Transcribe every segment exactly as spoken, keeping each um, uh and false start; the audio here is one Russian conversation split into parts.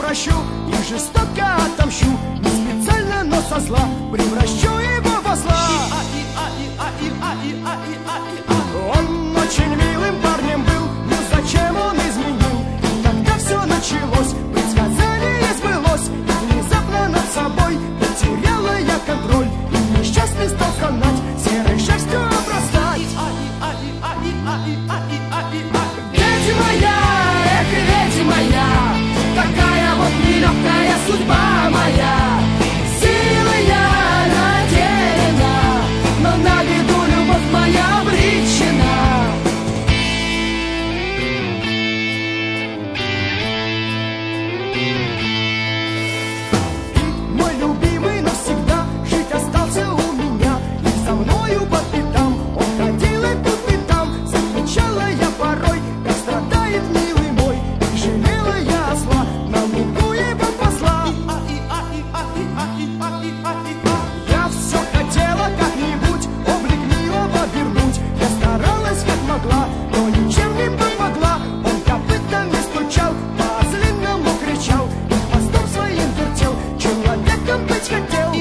прощу и жестоко отомщу. Не специально, но со зла превращу его во зла. Он очень милым парнем был, но зачем он изменил? И когда все началось, предсказание сбылось, и внезапно над собой потеряла я контроль, и несчастный стал канать, серой шерстью обрастать. Ведьма я, эх, ведьма я, такая вот нелегкая судьба моя. Силой я наделена, но на беду любовь моя обречена. Ты, мой любимый, навсегда жить остался у меня, и за мною по пятам он ходил и тут и там. Замечала я порой, как страдает милый мой, и жалела я осла, на лугу его посла. Я все хотела как-нибудь облик милого вернуть, я старалась как могла, но ничем не помогла. Он копытами стучал, по-злинному кричал, и хвостом своим вертел, человеком быть хотел.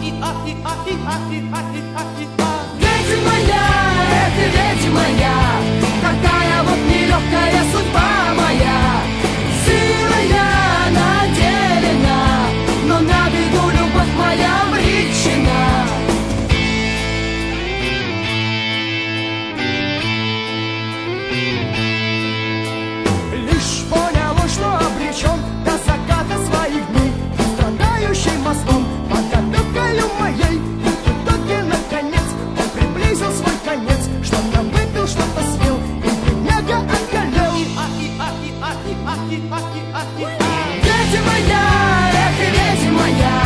Ведьма я, эх, ведьма я, такая вот нелегкая судьба моя. Силой я наделена, но на беду любовь моя обречена. Лишь понял он, что обречен до заката своих дней, и страдающий мостом под опекою моей. И в итоге, наконец, он приблизил свой конец, что-то выпил, что-то съел, и бедняга околел. Ведьма я, эх, ведьма я,